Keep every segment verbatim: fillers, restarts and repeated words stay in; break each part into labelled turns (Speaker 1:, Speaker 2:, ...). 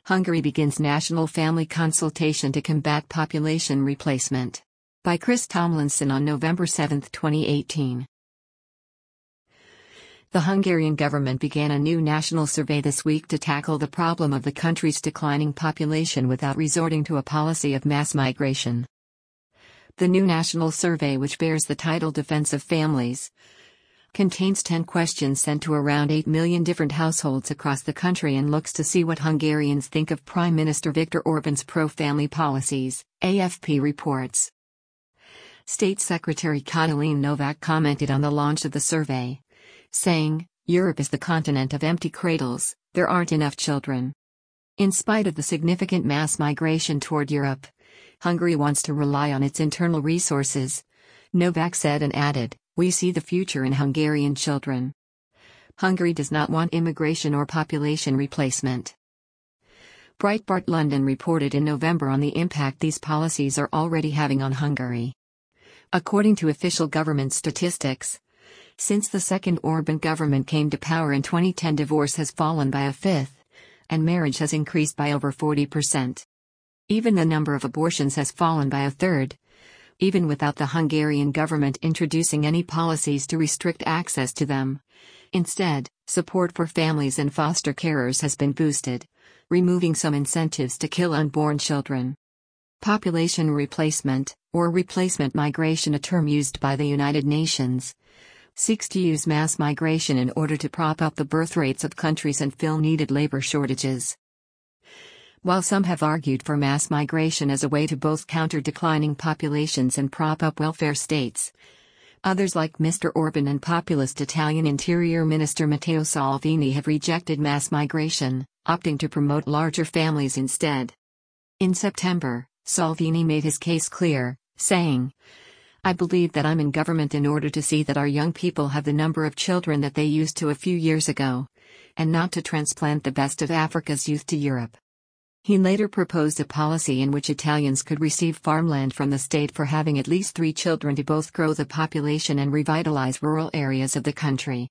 Speaker 1: Hungary begins national family consultation to combat population replacement. By Chris Tomlinson on November seventh, twenty eighteen. The Hungarian government began a new national survey this week to tackle the problem of the country's declining population without resorting to a policy of mass migration. The new national survey, which bears the title Defense of Families, contains ten questions sent to around eight million different households across the country and looks to see what Hungarians think of Prime Minister Viktor Orban's pro-family policies, A F P reports. State Secretary Katalin Novak commented on the launch of the survey, saying, "Europe is the continent of empty cradles, there aren't enough children." In spite of the significant mass migration toward Europe, Hungary wants to rely on its internal resources, Novak said and added, "We see the future in Hungarian children." Hungary does not want immigration or population replacement. Breitbart London reported in November on the impact these policies are already having on Hungary. According to official government statistics, since the second Orban government came to power in twenty ten, divorce has fallen by a fifth, and marriage has increased by over forty percent. Even the number of abortions has fallen by a third, even without the Hungarian government introducing any policies to restrict access to them. Instead, support for families and foster carers has been boosted, removing some incentives to kill unborn children. Population replacement, or replacement migration, a term used by the United Nations, seeks to use mass migration in order to prop up the birth rates of countries and fill needed labor shortages. While some have argued for mass migration as a way to both counter declining populations and prop up welfare states, others like Mister Orban and populist Italian Interior Minister Matteo Salvini have rejected mass migration, opting to promote larger families instead. In September, Salvini made his case clear, saying, "I believe that I'm in government in order to see that our young people have the number of children that they used to a few years ago, and not to transplant the best of Africa's youth to Europe." He later proposed a policy in which Italians could receive farmland from the state for having at least three children to both grow the population and revitalize rural areas of the country.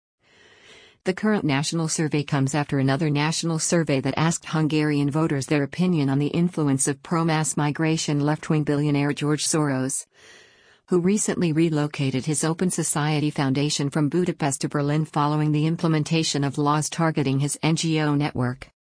Speaker 1: The current national survey comes after another national survey that asked Hungarian voters their opinion on the influence of pro-mass migration left-wing billionaire George Soros, who recently relocated his Open Society Foundation from Budapest to Berlin following the implementation of laws targeting his N G O network.